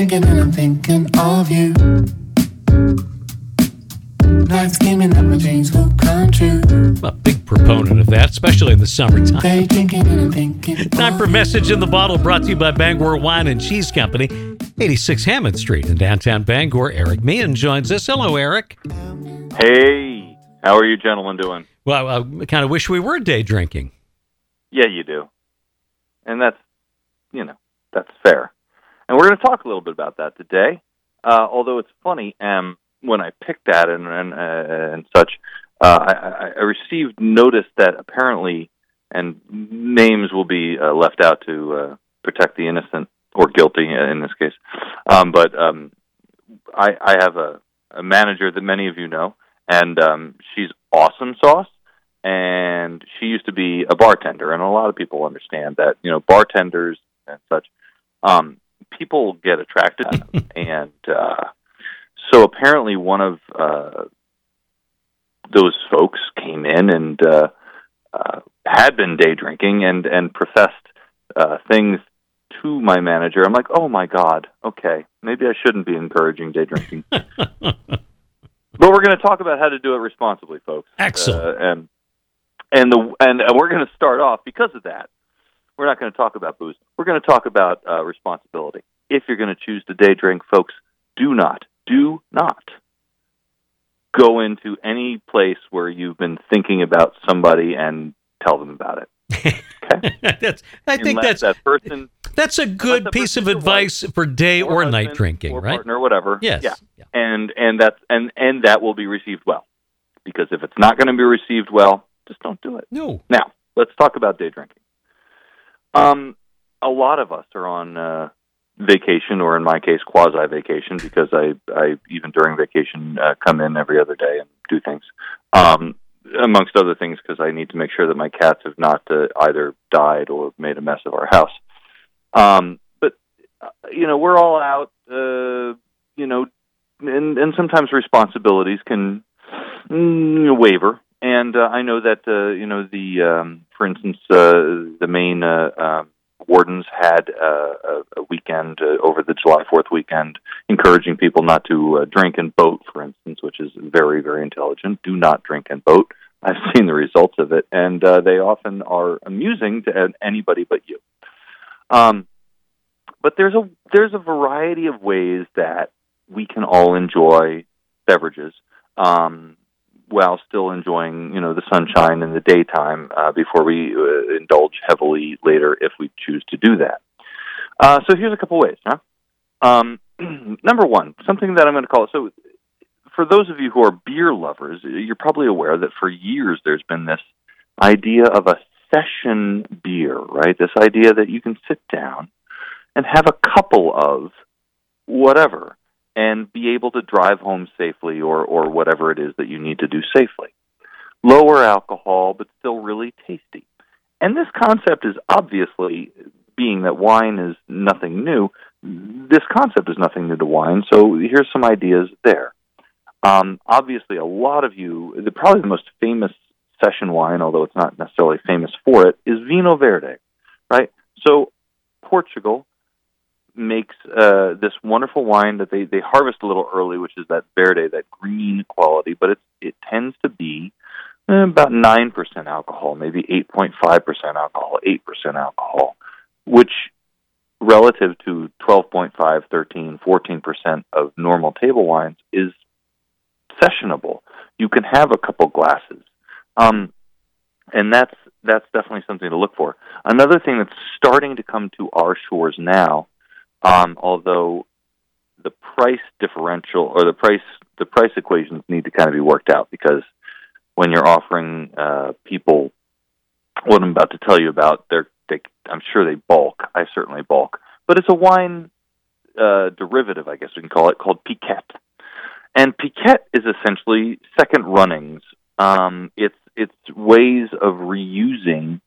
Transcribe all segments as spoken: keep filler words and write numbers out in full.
drinking and I'm thinking of you. Nights scheming that my dreams will come true. I'm a big proponent of that, especially in the summertime. Day drinking and I'm thinking Time of for you. Message in the Bottle, brought to you by Bangor Wine and Cheese Company, eighty-six Hammond Street in downtown Bangor. Eric Meehan joins us. Hello, Eric. Hey, how are you gentlemen doing? Well, I kind of wish we were day drinking. Yeah, you do. And that's, you know, that's fair. And we're going to talk a little bit about that today. Uh, although it's funny, um, when I picked that and and, uh, and such, uh, I, I received notice that apparently, and names will be uh, left out to uh, protect the innocent or guilty in this case. Um, but um, I, I have a, a manager that many of you know, and um, she's awesome sauce. And she used to be a bartender, and a lot of people understand that, you know, bartenders and such, um, people get attracted to them. And uh, so apparently one of uh, those folks came in and uh, uh, had been day drinking and, and professed uh, things to my manager. I'm like, oh, my God, okay, maybe I shouldn't be encouraging day drinking. But we're going to talk about how to do it responsibly, folks. Excellent. Uh, and And the and we're going to start off because of that. We're not going to talk about booze. We're going to talk about uh, responsibility. If you're going to choose to day drink, folks, do not, do not go into any place where you've been thinking about somebody and tell them about it. Okay? that's, I think Unless that's that person. that's a good that piece of person's your advice for day or, or night husband drinking, or right? Partner, whatever. Yes. Yeah. Yeah. And and that's and and that will be received well, because if it's not going to be received well, just don't do it. No. Now, let's talk about day drinking. Um, a lot of us are on uh, vacation, or in my case, quasi-vacation, because I, I even during vacation, uh, come in every other day and do things, um, amongst other things, because I need to make sure that my cats have not uh, either died or made a mess of our house. Um, but, uh, you know, we're all out, uh, you know, and, and sometimes responsibilities can mm, waver. And uh, I know that, uh, you know, the, um, for instance, uh, the Maine uh, uh, wardens had uh, a, a weekend uh, over the July fourth weekend encouraging people not to uh, drink and boat, for instance, which is very, very intelligent. Do not drink and boat. I've seen the results of it, and uh, they often are amusing to anybody but you. Um, but there's a there's a variety of ways that we can all enjoy beverages Um while still enjoying, you know, the sunshine in the daytime uh, before we uh, indulge heavily later if we choose to do that. Uh, so here's a couple ways. Huh? Um, number one, something that I'm going to call it. So for those of you who are beer lovers, you're probably aware that for years there's been this idea of a session beer, right? This idea that you can sit down and have a couple of whatever and be able to drive home safely, or, or whatever it is that you need to do safely. Lower alcohol, but still really tasty. And this concept is obviously, being that wine is nothing new, this concept is nothing new to wine, so here's some ideas there. Um, obviously, a lot of you, the, probably the most famous session wine, although it's not necessarily famous for it, is Vinho Verde, right? So Portugal makes uh, this wonderful wine that they, they harvest a little early, which is that verde, that green quality, but it it tends to be uh, about nine percent alcohol, maybe eight point five percent alcohol, eight percent alcohol, which relative to twelve point five, thirteen, fourteen percent of normal table wines is sessionable. You can have a couple glasses. Um, and that's that's definitely something to look for. Another thing that's starting to come to our shores now, Um, although the price differential or the price the price equations need to kind of be worked out, because when you're offering uh, people what I'm about to tell you about, they're they, I'm sure they bulk. I certainly bulk, but it's a wine uh, derivative, I guess we can call it, called Piquet. And Piquet is essentially second runnings. Um, it's it's ways of reusing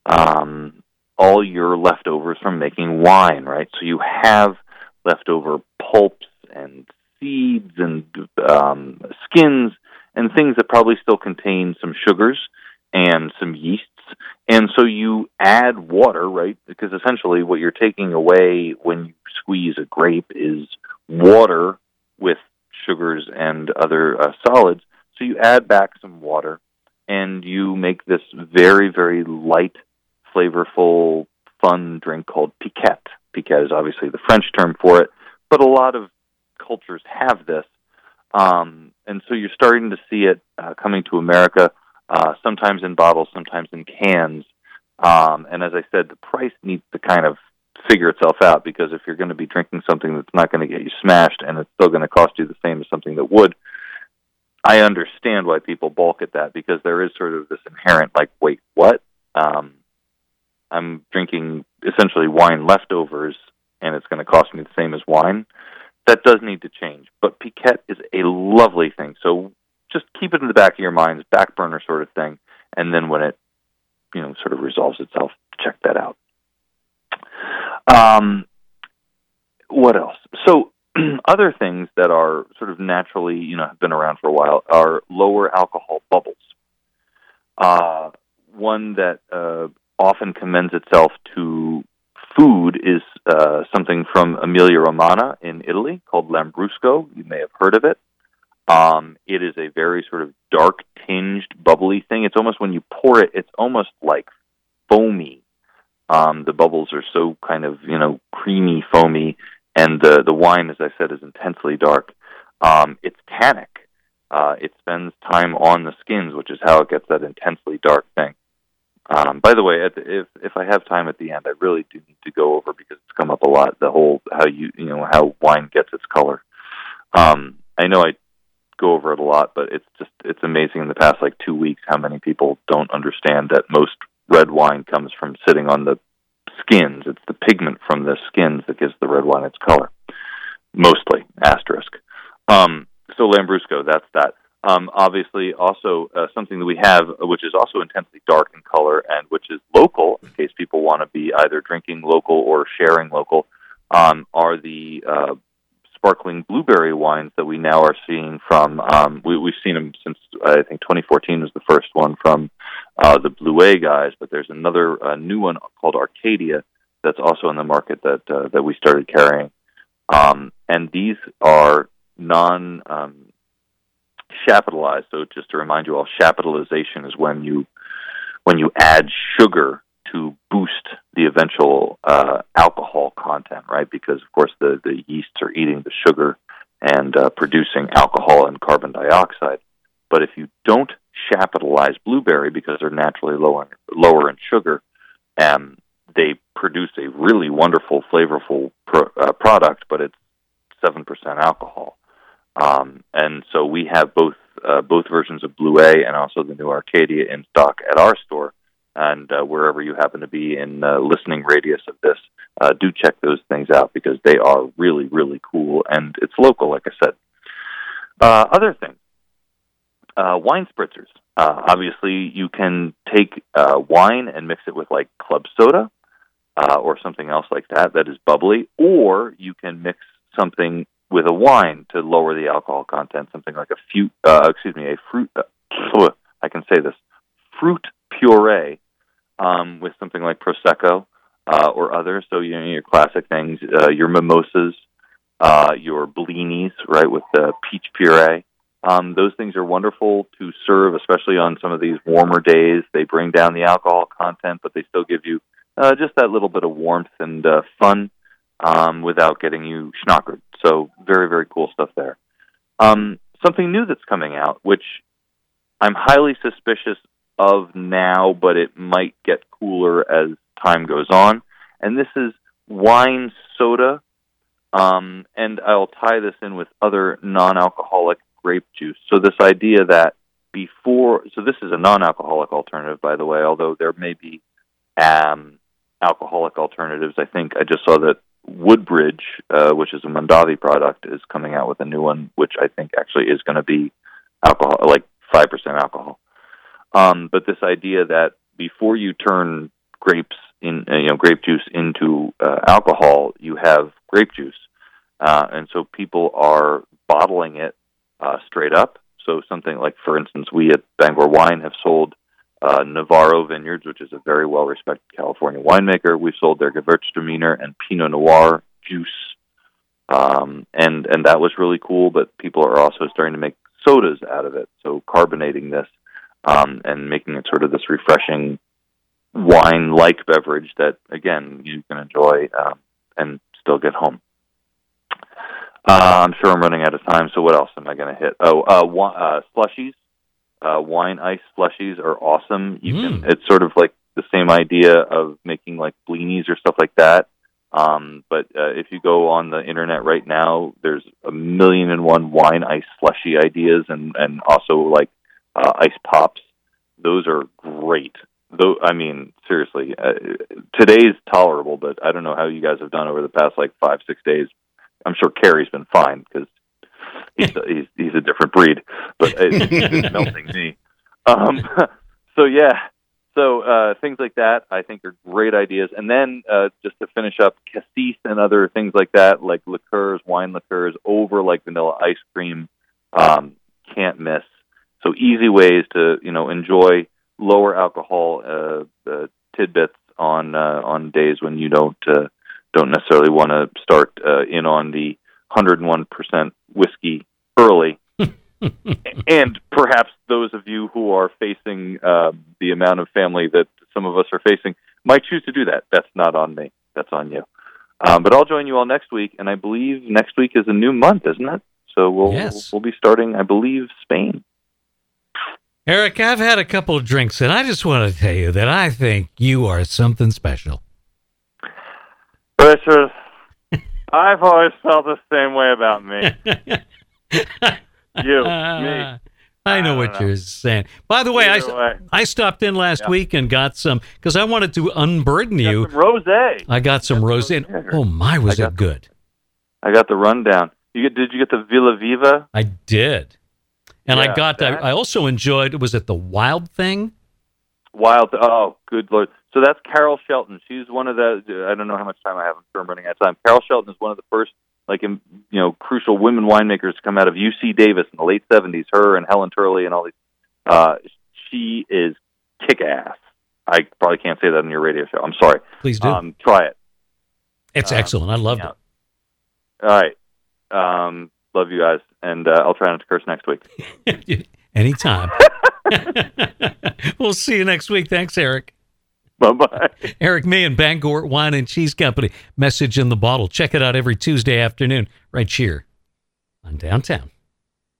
um, all your leftovers from making wine, right? So you have leftover pulps and seeds and um, skins and things that probably still contain some sugars and some yeasts. And so you add water, right? Because essentially what you're taking away when you squeeze a grape is water with sugars and other uh, solids. So you add back some water, and you make this very, very light, flavorful, fun drink called piquette. Piquette is obviously the French term for it, but a lot of cultures have this. Um, and so you're starting to see it uh, coming to America, uh, sometimes in bottles, sometimes in cans. Um, and as I said, the price needs to kind of figure itself out, because if you're going to be drinking something that's not going to get you smashed and it's still going to cost you the same as something that would, I understand why people balk at that, because there is sort of this inherent, like, wait, what? Um, I'm drinking essentially wine leftovers, and it's going to cost me the same as wine. That does need to change. But piquette is a lovely thing. So just keep it in the back of your minds, back burner sort of thing. And then when it, you know, sort of resolves itself, check that out. Um, what else? So other things that are sort of naturally, you know, have been around for a while are lower alcohol bubbles. Uh, one that uh, often commends itself to food is uh, something from Emilia-Romagna in Italy called Lambrusco. You may have heard of it. Um, it is a very sort of dark-tinged, bubbly thing. It's almost, when you pour it, it's almost like foamy. Um, the bubbles are so kind of, you know, creamy, foamy, and the, the wine, as I said, is intensely dark. Um, it's tannic. Uh, it spends time on the skins, which is how it gets that intensely dark thing. Um, by the way, at the, if if I have time at the end, I really do need to go over, because it's come up a lot, the whole how you you know how wine gets its color. Um, I know I go over it a lot, but it's just it's amazing in the past like two weeks how many people don't understand that most red wine comes from sitting on the skins. It's the pigment from the skins that gives the red wine its color, mostly, asterisk. Um, so Lambrusco, that's that. Um, obviously, also uh, something that we have, uh, which is also intensely dark in color and which is local, in case people want to be either drinking local or sharing local, um, are the uh, sparkling blueberry wines that we now are seeing from, um, we, we've seen them since, I think, twenty fourteen was the first one from uh, the Bluet guys, but there's another uh, new one called Arcadia that's also in the market that uh, that we started carrying. Um, and these are non... Um, chapitalized. So just to remind you all, chapitalization is when you when you add sugar to boost the eventual uh, alcohol content, right? Because of course the, the yeasts are eating the sugar and uh, producing alcohol and carbon dioxide. But if you don't chapitalize blueberry, because they're naturally lower lower in sugar, um, they produce a really wonderful, flavorful pro, uh, product, but it's seven percent alcohol. Um, and so we have both uh, both versions of Bluet and also the new Arcadia in stock at our store. And uh, wherever you happen to be in uh, listening radius of this, uh, do check those things out, because they are really, really cool. And it's local, like I said. Uh, other things, uh, wine spritzers. Uh, obviously, you can take uh, wine and mix it with, like, club soda uh, or something else like that that is bubbly, or you can mix something with a wine to lower the alcohol content, something like a fruit, uh, excuse me, a fruit, uh, I can say this, fruit puree um, with something like Prosecco uh, or others. So, you know, your classic things, uh, your mimosas, uh, your blinis, right, with the peach puree. Um, those things are wonderful to serve, especially on some of these warmer days. They bring down the alcohol content, but they still give you uh, just that little bit of warmth and uh, fun um, without getting you schnockered. So very, very cool stuff there. Um, something new that's coming out, which I'm highly suspicious of now, but it might get cooler as time goes on. And this is wine soda. Um, and I'll tie this in with other non-alcoholic grape juice. So this idea that before, so this is a non-alcoholic alternative, by the way, although there may be um, alcoholic alternatives. I think I just saw that Woodbridge, uh, which is a Mondavi product, is coming out with a new one, which I think actually is going to be alcohol, like five percent alcohol. Um, but this idea that before you turn grapes in, uh, you know, grape juice into uh, alcohol, you have grape juice, uh, and so people are bottling it uh, straight up. So something like, for instance, we at Bangor Wine have sold Uh, Navarro Vineyards, which is a very well-respected California winemaker. We've sold their Gewürztraminer and Pinot Noir juice, um, and and that was really cool. But people are also starting to make sodas out of it, so carbonating this um, and making it sort of this refreshing wine-like beverage that, again, you can enjoy um, and still get home. Uh, I'm sure I'm running out of time, so what else am I going to hit? Oh, uh, wa- uh, slushies, uh, wine ice slushies are awesome. You Mm. can. It's sort of like the same idea of making like blinis or stuff like that. Um, but uh, if you go on the internet right now, there's a million and one wine ice slushy ideas, and and also like uh, ice pops. Those are great. Though I mean, seriously, uh, today's tolerable, but I don't know how you guys have done over the past like five six days. I'm sure Carrie's been fine because he's, he's he's a different breed, but it's, it's melting me. Um, so yeah, so uh, things like that I think are great ideas. And then uh, just to finish up, cassis and other things like that, like liqueurs, wine liqueurs over like vanilla ice cream, um, can't miss. So easy ways to you know enjoy lower alcohol uh, uh, tidbits on uh, on days when you don't. Uh, don't necessarily want to start uh, in on the one hundred one percent whiskey early. And perhaps those of you who are facing uh, the amount of family that some of us are facing might choose to do that. That's not on me. That's on you. Um, but I'll join you all next week, and I believe next week is a new month, isn't it? So we'll Yes. we'll be starting, I believe, Spain. Eric, I've had a couple of drinks, and I just want to tell you that I think you are something special. Richard, I've always felt the same way about me. You, me. I know I what don't know. you're saying. By the way, I, Either way. I stopped in last Yeah. week and got some, because I wanted to unburden you. Got some rosé. I got some got rose some in. rosé. Oh, my, was I it got- good? I got the rundown. You get? Did you get the Villa Viva? I did. And I Yeah, got, I, that- I also enjoyed, was it the Wild Thing? Wild. Oh, good Lord. So that's Carol Shelton. She's one of the, I don't know how much time I have. I'm sure I'm running out of time. Carol Shelton is one of the first, like, in, you know, crucial women winemakers to come out of U C Davis in the late seventies. Her and Helen Turley and all these. Uh, she is kick-ass. I probably can't say that on your radio show. I'm sorry. Please do. Um, try it. it's um, excellent. I loved yeah. All right. Um, love you guys. And uh, I'll try not to curse next week. it. Anytime. We'll see you next week. Thanks, Eric. Bye-bye. Eric May and Bangor Wine and Cheese Company. Message in the Bottle. Check it out every Tuesday afternoon right here on Downtown.